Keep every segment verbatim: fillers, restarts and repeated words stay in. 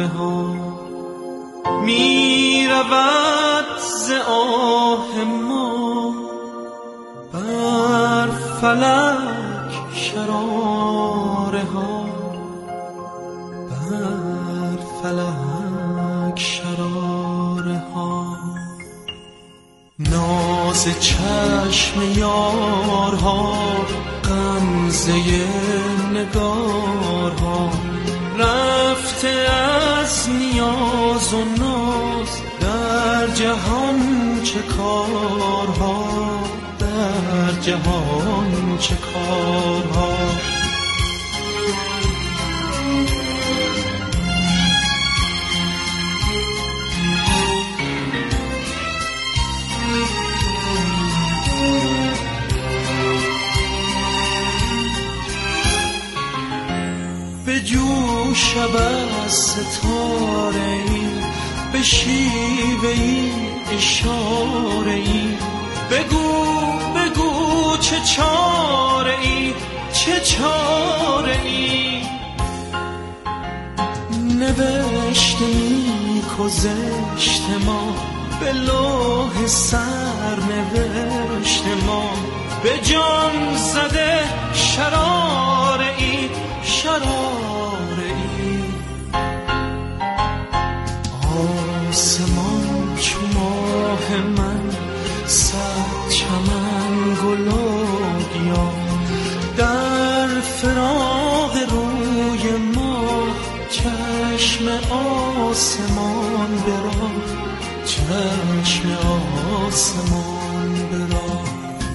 شراره ها می رود ز آه ما بر فلک شراره ها بر فلک شراره ها ناز چشم یارها غمزه نگارها رفته از نیاز و ناز در جهان چه کارها در جهان چه کارها به جوش از ستاره ای به شیوه ای اشاره ای بگو بگو چه چاره ای چه چاره ای نوشته نیک و زشت ما به لوح سر نوشت ما به جان زده شراره ای شراره ای آسمان چو ماه من صد چمن گل و گیا در فراق روی ما چشم آسمان برا چشم آسمان برا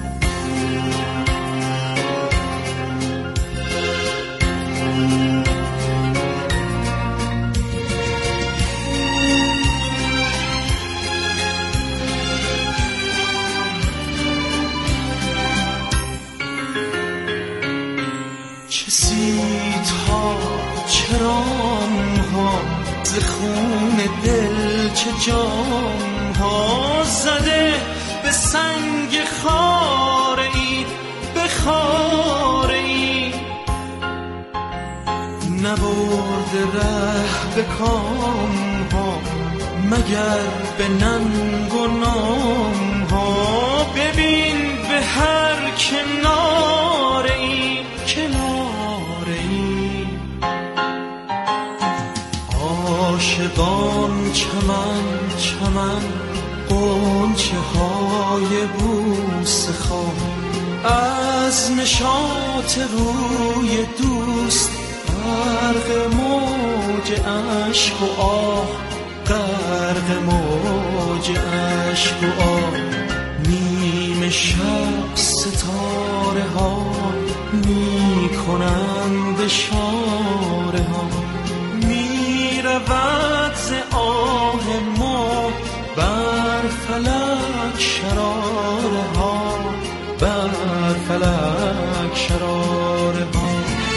ز خون دل چه جام ها زده به سنگ خاره ای به خاره ای نبرده ره به کام ها مگر به ننگ و نام ها ببین به هر کناره ای کناره ای عاشقان چمن چمن غنچه های بوسه خواه از نشاط روی دوست غرق موج عشق و آه غرق موج عشق و آه نیم شب ستاره ها می کنند اشاره ها می رود ز آه ما بر فلک شراره ها بر فلک شراره ها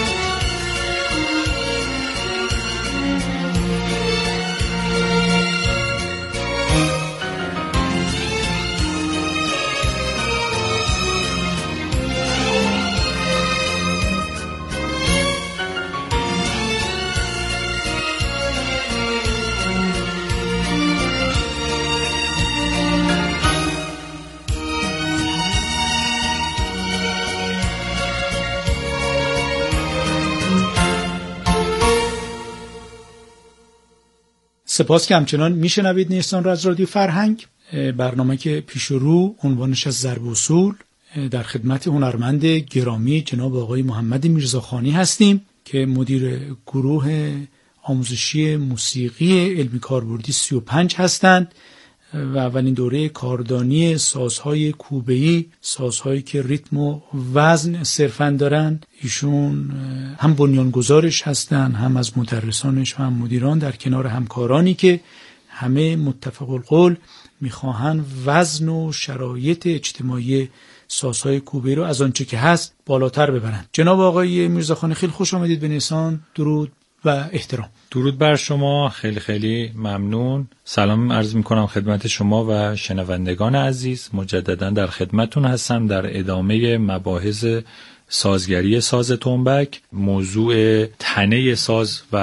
سپاس که همچنان میشنوید نیستان را از رادیو فرهنگ. برنامه که پیش رو عنوانش از ضرب اصول، در خدمت هنرمند گرامی جناب آقای محمد میرزاخانی هستیم که مدیر گروه آموزشی موسیقی علمی کاربردی سی و پنج هستند و اولین دوره کاردانی سازهای کوبه‌ای، سازهایی که ریتم و وزن صرفاً دارن، ایشون هم بنیانگذارش هستن، هم از مدرسانش و هم مدیران، در کنار همکارانی که همه متفق القول میخواهن وزن و شرایط اجتماعی سازهای کوبه‌ای رو از آنچه که هست بالاتر ببرن. جناب آقای میرزاخانی خیلی خوش آمدید به نیسان. درود و احترام. درود بر شما، خیلی خیلی ممنون. سلام عرض میکنم خدمت شما و شنوندگان عزیز. مجددا در خدمتون هستم در ادامه مباحث سازگری ساز تنبک. موضوع تنه ساز و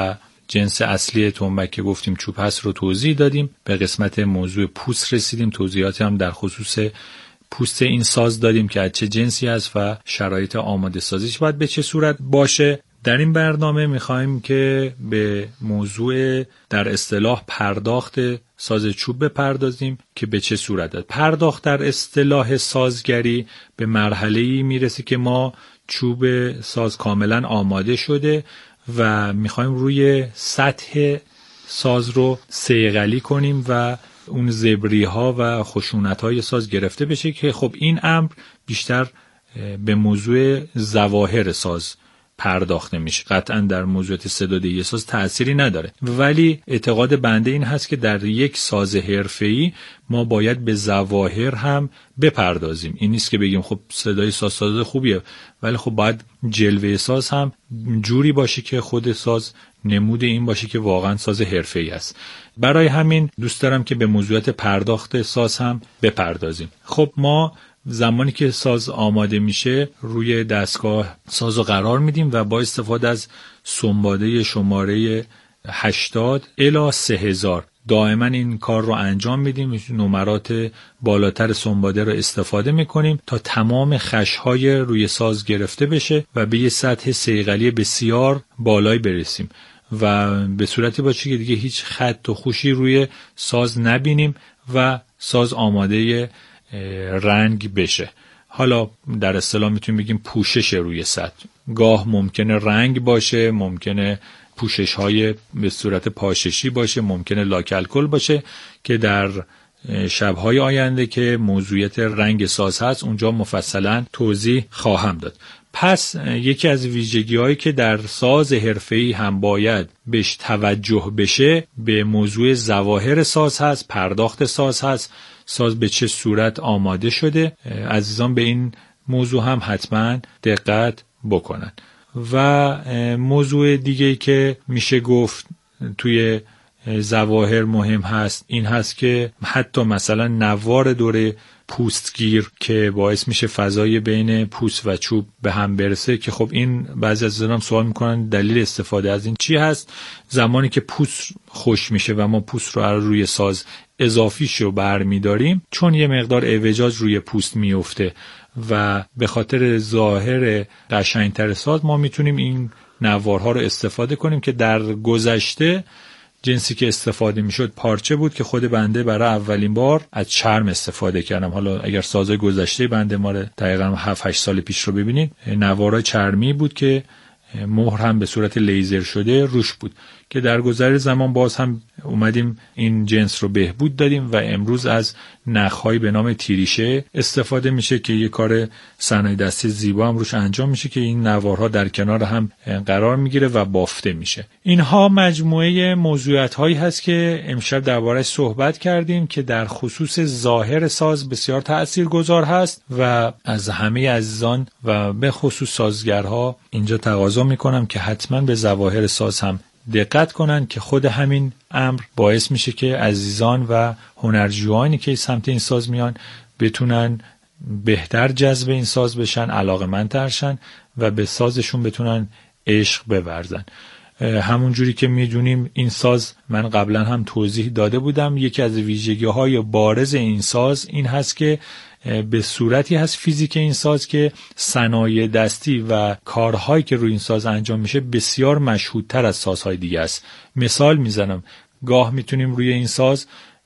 جنس اصلی تنبک که گفتیم چوب هست رو توضیح دادیم. به قسمت موضوع پوست رسیدیم، توضیحاتی هم در خصوص پوست این ساز دادیم که از چه جنسی است و شرایط آماده سازیش باید به چه صورت باشه. در این برنامه می‌خوایم که به موضوع در اصطلاح پرداخت ساز چوب بپردازیم که به چه صورت است. پرداخت در اصطلاح سازگری به مرحله‌ای میرسه که ما چوب ساز کاملا آماده شده و می‌خوایم روی سطح ساز رو صیقلی کنیم و اون زبری‌ها و خشونت‌های ساز گرفته بشه که خب این امر بیشتر به موضوع ظواهر ساز پرداخته میشه. قطعا در موضوعات صدادهی ساز تأثیری نداره، ولی اعتقاد بنده این هست که در یک ساز حرفه‌ای ما باید به ظواهر هم بپردازیم. این نیست که بگیم خب صدای ساز ساز خوبیه، ولی خب باید جلوه ساز هم جوری باشه که خود ساز نمود این باشه که واقعا ساز حرفه‌ای است. برای همین دوست دارم که به موضوعات پرداخت ساز هم بپردازیم. خب ما زمانی که ساز آماده میشه روی دستگاه ساز رو قرار میدیم و با استفاده از سنباده شماره هشتاد الی سه هزار دائما این کار رو انجام میدیم. نمرات بالاتر سنباده رو استفاده میکنیم تا تمام خشهای روی ساز گرفته بشه و به یه سطح صیقلی بسیار بالایی برسیم و به صورتی باشه که دیگه هیچ خط و خوشی روی ساز نبینیم و ساز آماده رنگ بشه. حالا در اصطلاح میتونیم بگیم پوشش روی سطح. گاه ممکنه رنگ باشه، ممکنه پوشش های به صورت پاششی باشه، ممکنه لاک الکل باشه که در شب‌های آینده که موضوعیت رنگ ساز هست اونجا مفصلا توضیح خواهم داد. پس یکی از ویژگی‌هایی که در ساز حرفه‌ای هم باید بهش توجه بشه به موضوع ظواهر ساز هست، پرداخت ساز هست، ساز به چه صورت آماده شده. عزیزان به این موضوع هم حتما دقت بکنن. و موضوع دیگه‌ای که میشه گفت توی ظواهر مهم هست این هست که حتی مثلا نوار دور پوستگیر که باعث میشه فضای بین پوست و چوب به هم برسه، که خب این بعضی از دوستان سوال میکنن دلیل استفاده از این چی هست. زمانی که پوست خوش میشه و ما پوست رو روی ساز اضافی شو برمیداریم، چون یه مقدار اعوجاج روی پوست میفته و به خاطر ظاهر قشنگتر ساز ما میتونیم این نوارها رو استفاده کنیم که در گذشته جنسی که استفاده میشد پارچه بود که خود بنده برای اولین بار از چرم استفاده کردم. حالا اگر سازهای گذشته بنده ما دقیقاً هفت هشت سال پیش رو ببینید، نوارای چرمی بود که مهر هم به صورت لیزر شده روش بود که در گذر زمان باز هم اومدیم این جنس رو بهبود دادیم و امروز از نخ‌هایی به نام تیریشه استفاده میشه که یه کار صنایع دستی زیبا هم روش انجام میشه که این نوارها در کنار هم قرار میگیره و بافته میشه. اینها مجموعه موضوعات هایی هست که امشب درباره‌اش صحبت کردیم که در خصوص ظاهر ساز بسیار تاثیرگذار هست و از همه عزیزان و به خصوص سازگرها اینجا تقاضا میکنم که حتما به ظواهر ساز هم دقت کنن که خود همین امر باعث میشه که عزیزان و هنرجویانی که سمت این ساز میان بتونن بهتر جذب این ساز بشن، علاقه‌مندتر شن و به سازشون بتونن عشق بورزن. همون جوری که میدونیم این ساز من قبلا هم توضیح داده بودم، یکی از ویژگی‌های بارز این ساز این هست که به صورتی هست فیزیک این ساز که صنایع دستی و کارهایی که روی این ساز انجام میشه بسیار مشهودتر از سازهای دیگه است. مثال میزنم، گاه میتونیم روی این ساز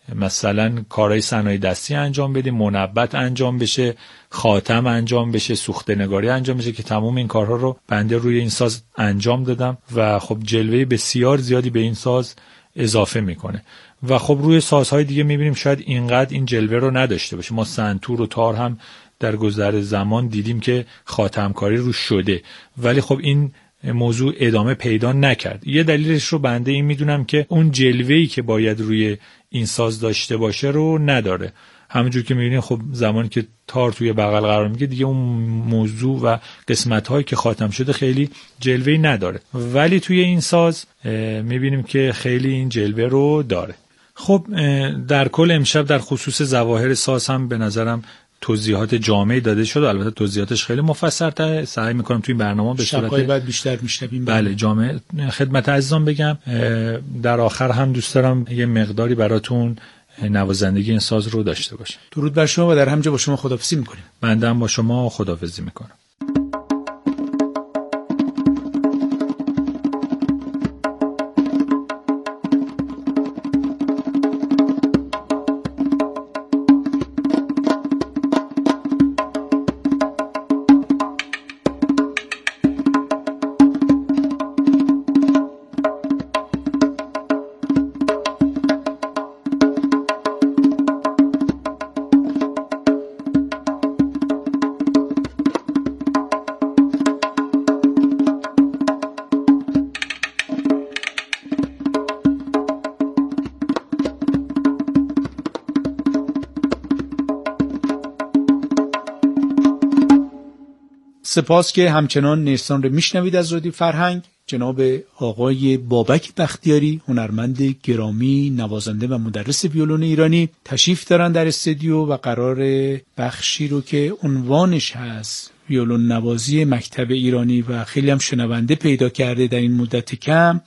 مثلا کارهای صنایع دستی انجام بدیم، منبت انجام بشه، خاتم انجام بشه، سوخته نگاری انجام بشه که تمام این کارها رو بنده روی این ساز انجام دادم و خب جلوه بسیار زیادی به این ساز اضافه میکنه. و خب روی سازهای دیگه میبینیم شاید اینقدر این جلوه رو نداشته باشه. ما سنتور و تار هم در گذر زمان دیدیم که خاتمکاری روش شده، ولی خب این موضوع ادامه پیدا نکرد. یه دلیلش رو بنده این میدونم که اون جلوه‌ای که باید روی این ساز داشته باشه رو نداره. همونجور که میبینیم خب زمانی که تار توی بغل قرار میگه دیگه اون موضوع و قسمت‌هایی که خاتم شده خیلی جلوه‌ای نداره، ولی توی این ساز میبینیم که خیلی این جلوه رو داره. خب در کل امشب در خصوص ظواهر ساز هم به نظرم توضیحات جامعی داده شد. البته توضیحاتش خیلی مفصل‌تره، سعی می‌کنم توی برنامه به صورت شب‌های بعد بیشتر میشنویم. بله جامعه خدمت عزیزان بگم. در آخر هم دوست دارم یه مقداری براتون نوازندگی این ساز رو داشته باشم. درود بر شما و در همینجا با شما خداحافظی می‌کنیم. بنده هم با شما خداحافظی می‌کنم. سپاس که همچنان نیستان رو میشنوید از رادیو فرهنگ. جناب آقای بابک بختیاری، هنرمند گرامی، نوازنده و مدرس ویولون ایرانی تشریف دارن در استودیو و قرار بخشی رو که عنوانش هست ویولون نوازی مکتب ایرانی و خیلی هم شنونده پیدا کرده در این مدت کم،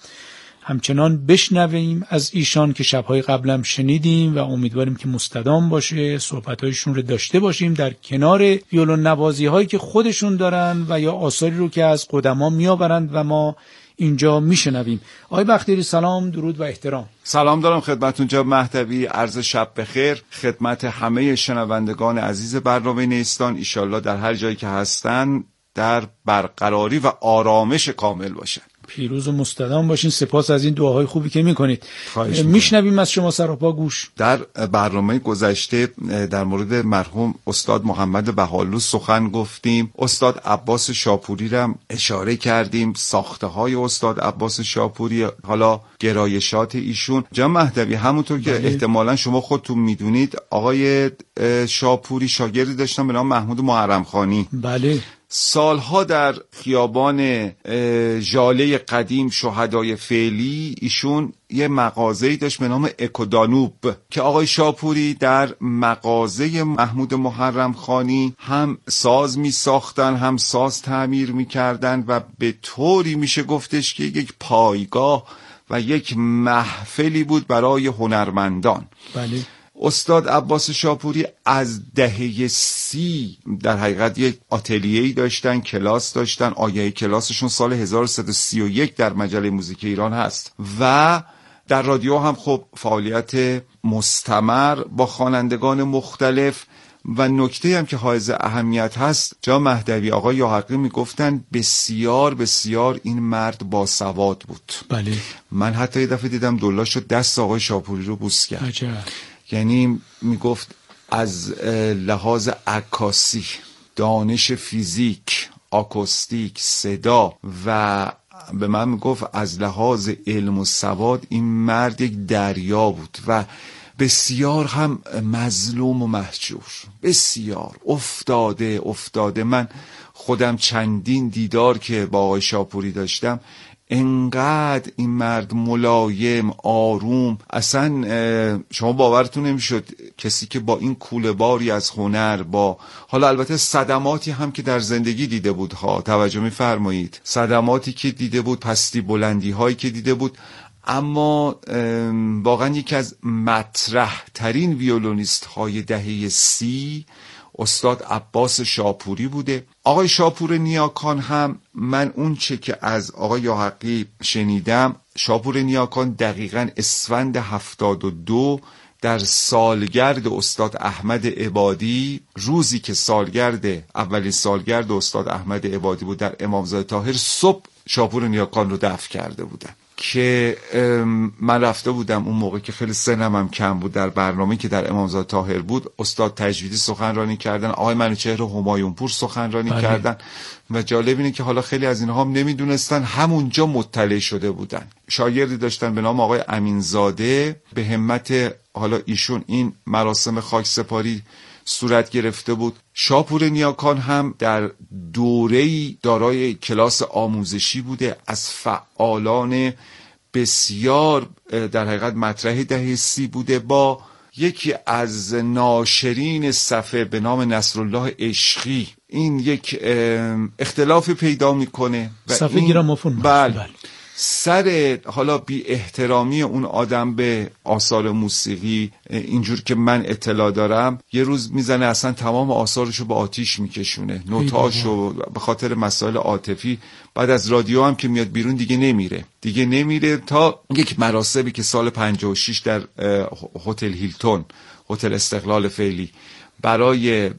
همچنان بشنویم از ایشان که شب‌های قبلم شنیدیم و امیدواریم که مستدام باشه، صحبت‌هایشون رو داشته باشیم در کنار ویولون نوازی‌هایی که خودشون دارن و یا آثاری رو که از قدما میآورند و ما اینجا میشنویم. آقای بختیاری سلام، درود و احترام. سلام دارم خدمتتون جناب مهدوی، عرض شب بخیر خدمت همه شنوندگان عزیز برنامه نیستان. ایشالله در هر جایی که هستن در برقراری و آرامش کامل باشن. پیروز و مستدام باشین. سپاس از این دعاهای خوبی که میکنید. میشنویم از شما سراپا گوش. در برنامه گذشته در مورد مرحوم استاد محمد بهالو سخن گفتیم. استاد عباس شاپوری را اشاره کردیم، ساخته های استاد عباس شاپوری، حالا گرایشات ایشون. جناب مهدوی همونطور که بله. احتمالاً شما خودتون میدونید آقای شاپوری شاگردی داشتن به نام محمود محرمخانی. بله. سالها در خیابان ژاله قدیم شهدای فعلی ایشون یه مغازه‌ای داشت به نام اکودانوب که آقای شاپوری در مغازه محمود محرمخانی هم ساز می ساختن هم ساز تعمیر می کردن و به طوری میشه گفتش که یک پایگاه و یک محفلی بود برای هنرمندان. بله. استاد عباس شاپوری از دهه سی در حقیقت یک آتلیه‌ای داشتن، کلاس داشتن. آیه کلاسشون سال هزار و سیصد و سی و یک در مجله موزیک ایران هست و در رادیو هم خب فعالیت مستمر با خوانندگان مختلف. و نکته هم که حائز اهمیت هست، جا مهدوی آقای یاحقی میگفتن بسیار بسیار این مرد باسواد بود. بله. من حتی یه دفعه دیدم دلا شد دست آقای شاپوری رو بوس کرد. عجب. یعنی میگفت از لحاظ عکاسی، دانش فیزیک، آکوستیک، صدا و به من میگفت از لحاظ علم و سواد این مرد یک دریا بود و بسیار هم مظلوم و مهجور، بسیار افتاده افتاده. من خودم چندین دیدار که با آقای شاپوری داشتم، انقدر این مرد ملایم، آروم، اصلا شما باورتون نمیشد کسی که با این کوله باری از هنر، با حالا البته صدماتی هم که در زندگی دیده بود ها، توجه میفرمایید، صدماتی که دیده بود، پستی بلندی هایی که دیده بود، اما واقعا یکی از مطرح ترین ویولونیست های دهه سی استاد عباس شاپوری بوده. آقای شاپور نیاکان هم من اون چه که از آقای یاحقی شنیدم، شاپور نیاکان دقیقاً اسفند هفتاد و دو در سالگرد استاد احمد عبادی، روزی که سالگرد اولین سالگرد استاد احمد عبادی بود در امامزاده طاهر، صبح شاپور نیاکان رو دفن کرده بودن که من رفته بودم اون موقع که خیلی سنم هم کم بود. در برنامه که در امامزاده طاهر بود استاد تجویدی سخنرانی کردن، آقای منوچهر همایونپور سخنرانی بله. کردن و جالب اینه که حالا خیلی از اینها هم نمیدونستن، همونجا مطلع شده بودن. شاگردی داشتن به نام آقای امینزاده، به همت حالا ایشون این مراسم خاکسپاری صورت گرفته بود. شاپور نیاکان هم در دوره‌ای دارای کلاس آموزشی بوده، از فعالان بسیار در حقیقت مطرح دهه سی بوده، با یکی از ناشرین صفحه به نام نصرالله عشقی این یک اختلاف پیدا میکنه. صفحه گرامافون. بله. بله. سر حالا بی احترامی اون آدم به آثار موسیقی اینجور که من اطلاع دارم، یه روز میزنه اصلا تمام آثارشو به آتیش میکشونه، نوتاشو به خاطر مسائل عاطفی. بعد از رادیو هم که میاد بیرون دیگه نمیره دیگه نمیره تا یک مراسمی که سال پنجاه و شش در هتل هیلتون، هتل استقلال فعلی، برای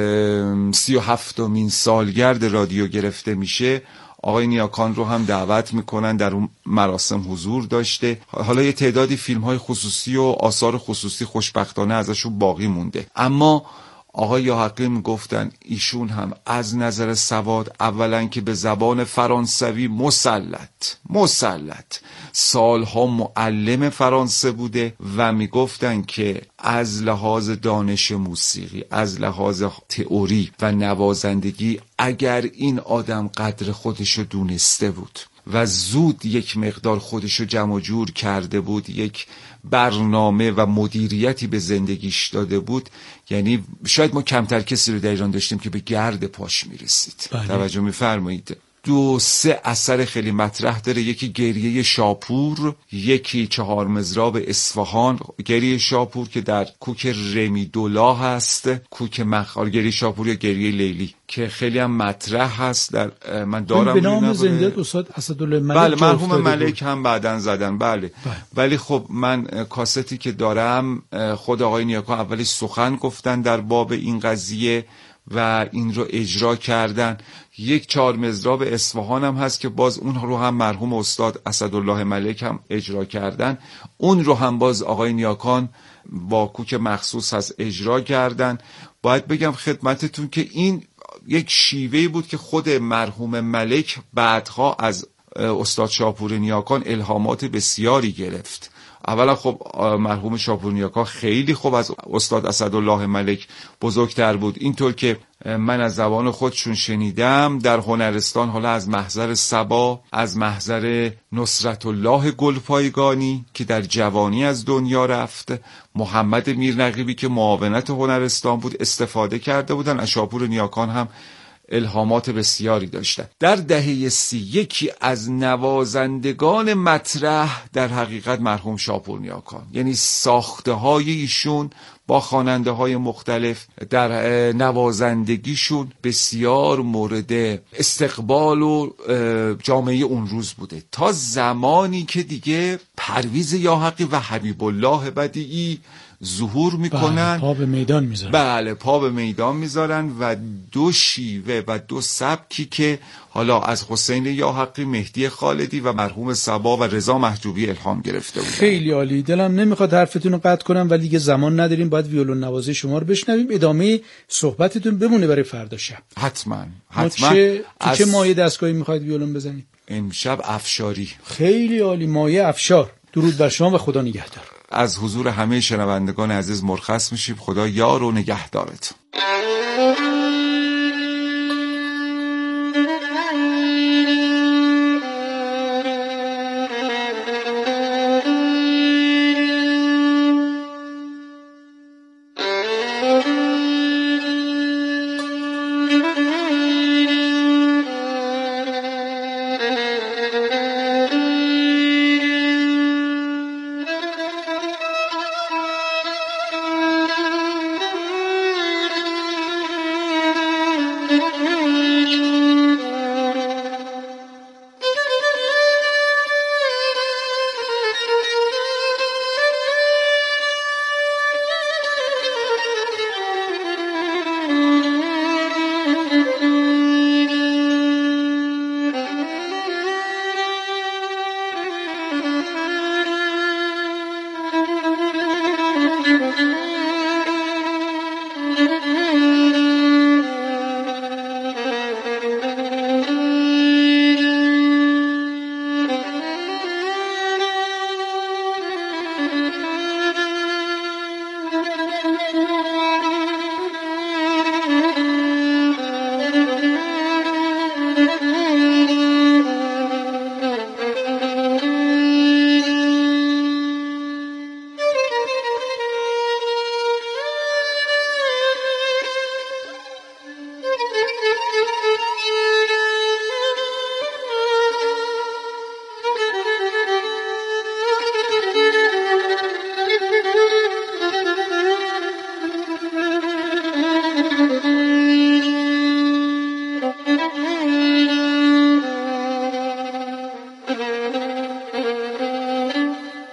سی و هفتمین سالگرد رادیو گرفته میشه. آقای نیاکان رو هم دعوت میکنن، در اون مراسم حضور داشته. حالا یه تعدادی فیلم های خصوصی و آثار خصوصی خوشبختانه ازشون باقی مونده. اما آقای یاحقی میگفتن ایشون هم از نظر سواد اولا که به زبان فرانسوی مسلط مسلط سالها معلم فرانسه بوده و میگفتن که از لحاظ دانش موسیقی، از لحاظ تئوری و نوازندگی، اگر این آدم قدر خودشو دونسته بود و زود یک مقدار خودشو جمع جور کرده بود، یک برنامه و مدیریتی به زندگیش داده بود، یعنی شاید ما کمتر کسی رو در ایران داشتیم که به گرد پاش میرسید. بله. توجه میفرمایید. دو سه اثر خیلی مطرح داره، یکی گریه شاپور، یکی چهار مزراب اصفهان. گریه شاپور که در کوک رمی دولا هست، کوک مخار، گریه شاپور یا گریه لیلی که خیلی هم مطرح هست. در من دارم به نام زنده استاد اسدالله ملک. بله، مرحوم ملک هم بعدن زدن. بله. بله. ولی خب من کاستی که دارم، خود آقای نیاکان اولش سخن گفتن در باب این قضیه و این رو اجرا کردن. یک چهار مزراب اصفهان هم هست که باز اون رو هم مرحوم استاد اسدالله ملک هم اجرا کردن. اون رو هم باز آقای نیاکان با کوک مخصوص هست اجرا کردن. باید بگم خدمتتون که این یک شیوهی بود که خود مرحوم ملک بعدها از استاد شاپور نیاکان الهامات بسیاری گرفت. اولا خب مرحوم شاپور نیاکان خیلی خوب از استاد اسدالله ملک بزرگتر بود، اینطور که من از زبان خودشون شنیدم در هنرستان، حالا از محضر صبا، از محضر نصرت الله گلپایگانی که در جوانی از دنیا رفت، محمد میرنقیبی که معاونت هنرستان بود، استفاده کرده بودن. از شاپور نیاکان هم الهامات بسیاری داشتن. در دهه سی یکی از نوازندگان مطرح در حقیقت مرحوم شاپور نیاکان، یعنی ساخته های ایشون با خواننده های مختلف در نوازندگیشون بسیار مورد استقبال و جامعه اون روز بوده، تا زمانی که دیگه پرویز یاحقی و حبیب الله بدیعی ظهور میکنن. بله، پا به میدان میذارن. بله، پا به میدان میذارن و دو شیوه و دو سبکی که حالا از حسین یاحقی، مهدی خالدی و مرحوم صبا و رضا محجوبی الهام گرفته بودن. خیلی عالی. دلم نمیخواد حرفتون رو قطع کنم ولی دیگه زمان نداریم، باید ویولون نوازی شما رو بشنویم. ادامه صحبتتون بمونه برای فردا شب. حتما حتما. چه از... چه مایه دستگاهی میخواید ویولون بزنید؟ امشب افشاری. خیلی عالی، مایه افشار. درود بر شما و خدا نگهدار. از حضور همه شنوندگان عزیز مرخص میشیم. خدا یار و نگهدارت.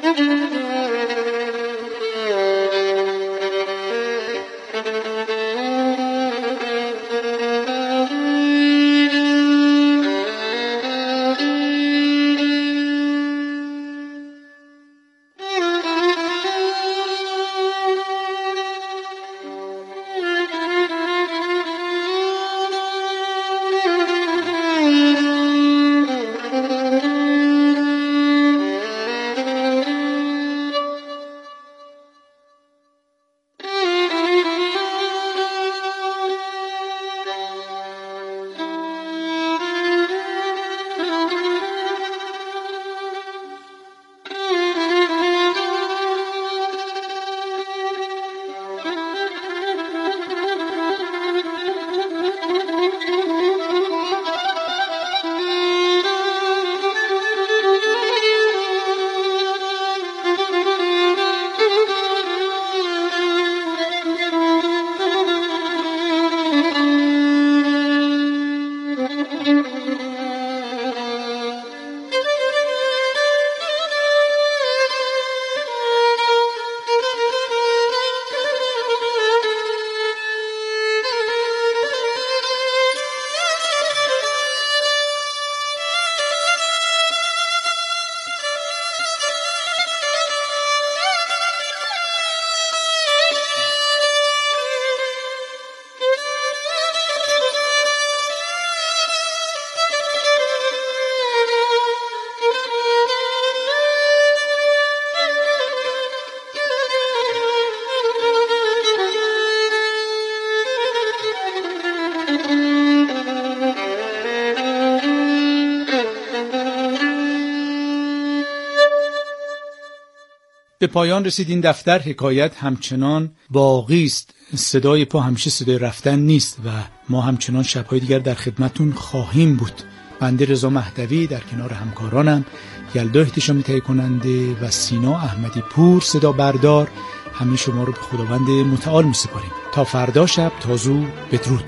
به پایان رسید این دفتر. حکایت همچنان باقی است. صدای پا همیشه صدای رفتن نیست و ما همچنان شب‌های دیگر در خدمتون خواهیم بود. بنده رضا مهدوی در کنار همکارانم یلدا احتشامی تهیه کننده و سینا احمدی پور صدا بردار همه شما رو به خداوند متعال می‌سپاریم. تا فردا شب تازو بدرود.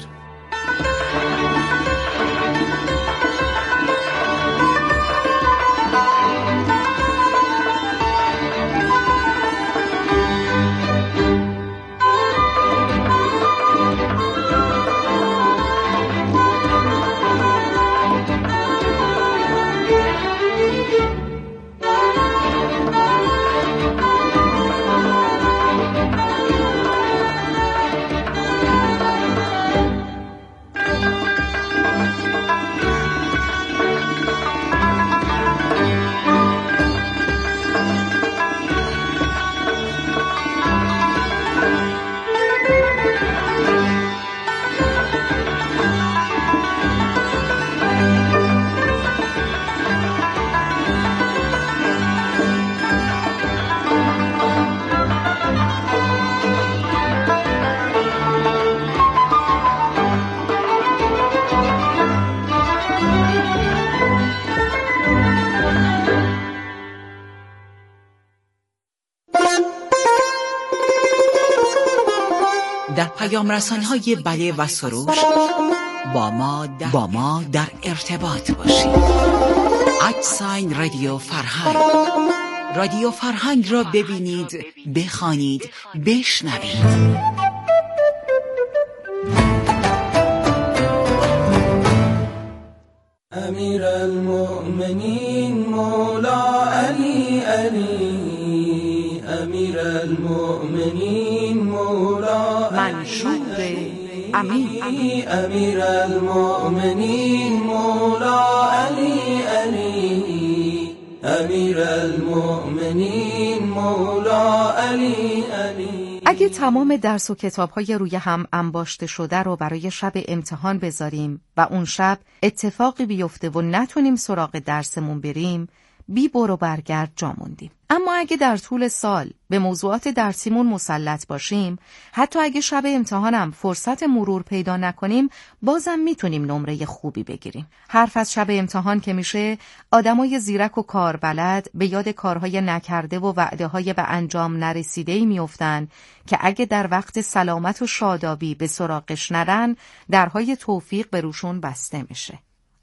در پیام رسانه‌های بله و سروش با ما در, با ما در ارتباط باشید. ادساین رادیو فرهنگ. رادیو فرهنگ را ببینید، بخوانید، بشنوید. امیر المؤمنین مولا علی علی، امیر المؤمنین مولا منشور امین، امیر المؤمنین مولا علی علی، امیر المؤمنین مولا علی علی. اگه تمام درس و کتاب‌های روی هم انباشته شده رو برای شب امتحان بذاریم و اون شب اتفاقی بیفته و نتونیم سراغ درسمون بریم، بی برو برگرد جا موندیم. اما اگه در طول سال به موضوعات درسیمون مسلط باشیم، حتی اگه شب امتحانم فرصت مرور پیدا نکنیم، بازم میتونیم نمره خوبی بگیریم. حرف از شب امتحان که میشه، آدمای زیرک و کاربلد به یاد کارهای نکرده و وعده‌های به انجام نرسیده‌ای میافتن که اگه در وقت سلامت و شادابی به سراغش نرن، درهای توفیق به روشون بسته میشه.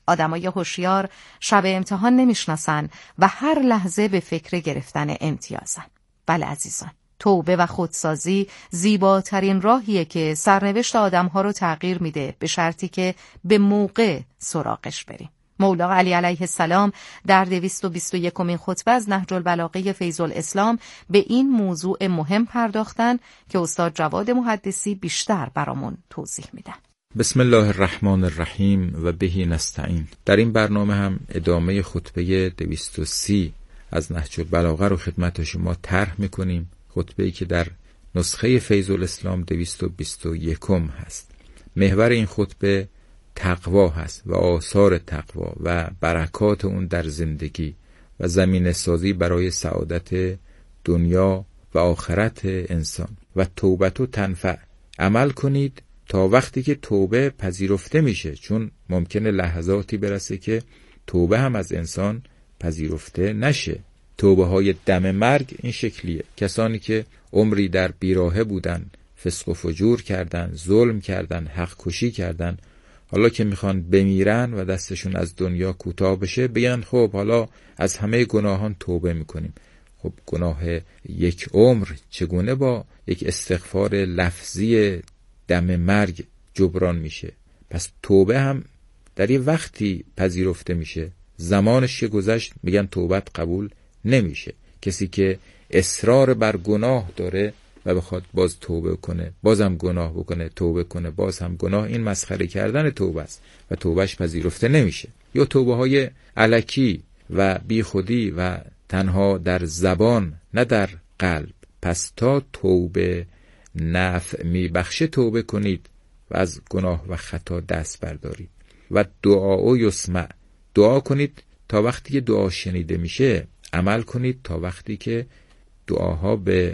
آدمای هوشیار شب امتحان نمیشناسن و هر لحظه به فکر گرفتن امتیازن. بله عزیزان، توبه و خودسازی زیباترین راهیه که سرنوشت آدمها رو تغییر میده، به شرطی که به موقع سراغش بریم. مولا علی علیه السلام در دویست و بیست و یکمین خطبه از نهج البلاغه فیض الاسلام به این موضوع مهم پرداختن که استاد جواد محدثی بیشتر برامون توضیح میدن. بسم الله الرحمن الرحیم و بهی نستعین. در این برنامه هم ادامه خطبه دویست و سی از نهج البلاغه رو خدمت شما طرح میکنیم، خطبه‌ای که در نسخه فیض الاسلام دویست و بیست و یکم هست. محور این خطبه تقوا هست و آثار تقوا و برکات اون در زندگی و زمینه سازی برای سعادت دنیا و آخرت انسان. و توبتو تنفع، عمل کنید تا وقتی که توبه پذیرفته میشه، چون ممکنه لحظاتی برسه که توبه هم از انسان پذیرفته نشه. توبه های دم مرگ این شکلیه، کسانی که عمری در بیراهه بودن، فسق و فجور کردن، ظلم کردن، حق کشی کردن، حالا که میخوان بمیرن و دستشون از دنیا کوتاه بشه، بگن خب حالا از همه گناهان توبه میکنیم. خب گناه یک عمر چگونه با یک استغفار لفظی دم مرگ جبران میشه؟ پس توبه هم در یه وقتی پذیرفته میشه، زمانش که گذشت میگن توبت قبول نمیشه. کسی که اصرار بر گناه داره و بخواد باز توبه کنه، بازم گناه بکنه، توبه کنه، باز هم گناه، این مسخره کردن توبه است و توبهش پذیرفته نمیشه. یا توبه های الکی و بی خودی و تنها در زبان نه در قلب. پس تا توبه نفع میبخشه توبه کنید و از گناه و خطا دست بردارید. و دعا و یسمع، دعا کنید تا وقتی که دعا شنیده میشه، عمل کنید تا وقتی که دعاها به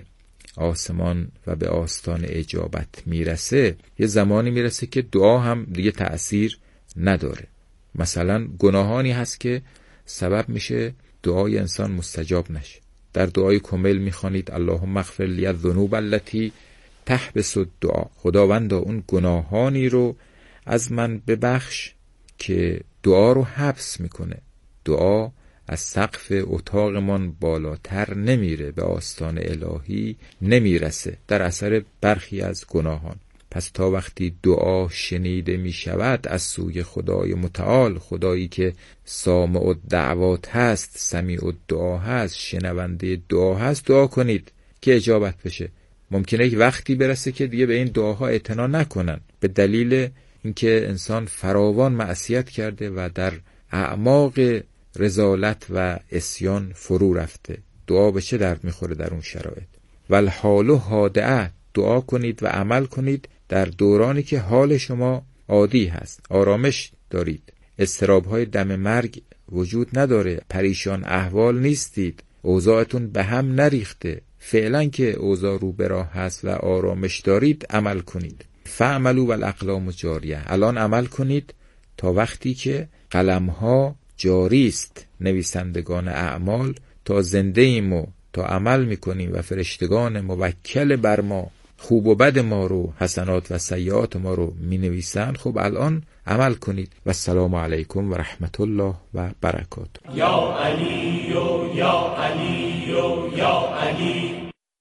آسمان و به آستان اجابت میرسه. یه زمانی میرسه که دعا هم دیگه تأثیر نداره. مثلا گناهانی هست که سبب میشه دعای انسان مستجاب نشه. در دعای کمیل میخوانید اللهم اغفر لی الذنوب التي تحبس الدعاء، خداوندا اون گناهانی رو از من ببخش که دعا رو حبس میکنه. دعا از سقف اتاقمان بالاتر نمیره، به آستان الهی نمیرسه در اثر برخی از گناهان. پس تا وقتی دعا شنیده میشود از سوی خدای متعال، خدایی که سامع الدعوات هست، سمیع الدعا هست، شنونده دعا هست، دعا کنید که اجابت بشه. ممکنه یک وقتی برسه که دیگه به این دعاها اعتنا نکنن، به دلیل اینکه انسان فراوان معصیت کرده و در اعماق رذالت و عصیان فرو رفته. دعا به چه درد میخوره در اون شرایط؟ والحال حادعه، دعا کنید و عمل کنید در دورانی که حال شما عادی هست، آرامش دارید، اضطراب‌های دم مرگ وجود نداره، پریشان احوال نیستید، اوضاعتون به هم نریخته. فعلا که اوضاع رو به راه هست و آرامش دارید، عمل کنید. فعملوا والاقلام جاریه، الان عمل کنید تا وقتی که قلم‌ها جاری است. نویسندگان اعمال تا زنده ایم و تا عمل میکنیم و فرشتگان موکل بر ما خوب و بد ما رو، حسنات و سیئات ما رو می نویسن. خب الان عمل کنید. و السلام علیکم و رحمت الله و برکاته. یا علی و یا علی و یا علی.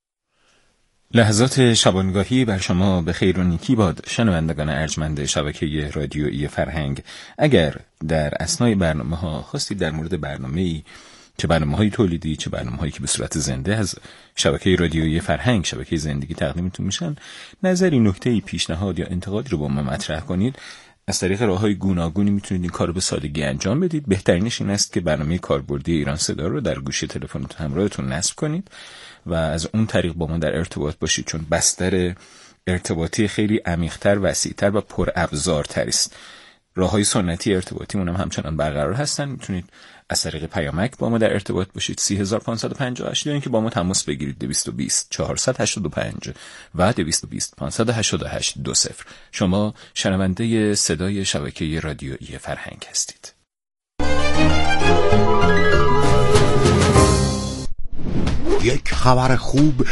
لحظات شبانگاهی بر شما به خیر و نیکی باد، شنوندگان ارجمند شبکه رادیویی فرهنگ. اگر در اثنای برنامه ها خواستید در مورد برنامه‌ای، چه برنامه های تولیدی چه برنامه هایی که به صورت زنده از شبکه رادیویی فرهنگ، شبکه زندگی تقدیمتون میشن، نظری، نکته‌ای، پیشنهاد یا انتقادی رو با ما مطرح کنید، از طریق راه‌های گوناگونی میتونید این کار رو به سادگی انجام بدید. بهترینش این است که برنامه کاربردی ایران صدا رو در گوشی تلفنتون همراهتون نصب کنید و از اون طریق با ما در ارتباط باشید، چون بستر ارتباطی خیلی عمیق‌تر، وسیع‌تر و پرابزارتری است. راه‌های سنتی ارتباطی مون هم همچنان برقرار هستن. میتونید از طریق پیامک با ما در ارتباط باشید سه هزار و پانصد و پنجاه و هشت، یا اینکه با ما تماس بگیرید دویست و بیست چهارصد و هشتاد و پنج و دویست و بیست پانصد و هشتاد و هشت دو صفر. شما شنونده صدای شبکه رادیویی فرهنگ هستید. یک خبر خوب